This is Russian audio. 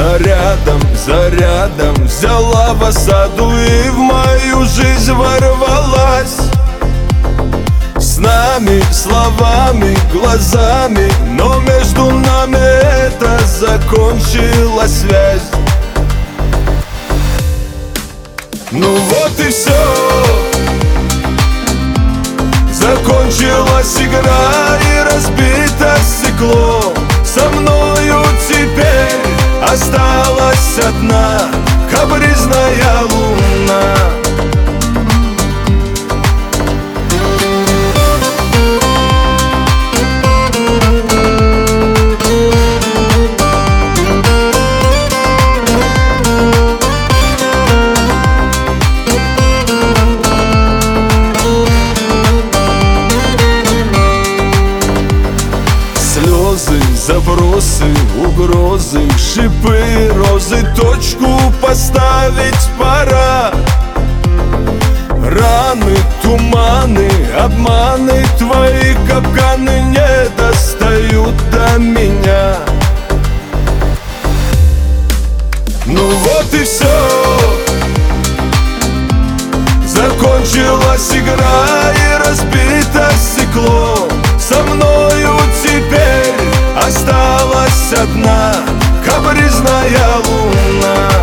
зарядом, зарядом взяла в осаду и в мою жизнь ворвалась. С нами, словами, глазами, но между нами это закончилась связь. Ну вот и все, закончилась игра и разбито стекло. Со мною теперь осталась одна капризная луна. Слезы, запросы, угрозы, шипы, розы, точку поставить пора. Раны, туманы, обманы, твои капканы не достают до меня. Ну вот и все, закончилась игра и разбито стекло. Со мною теперь осталась одна капризная луна.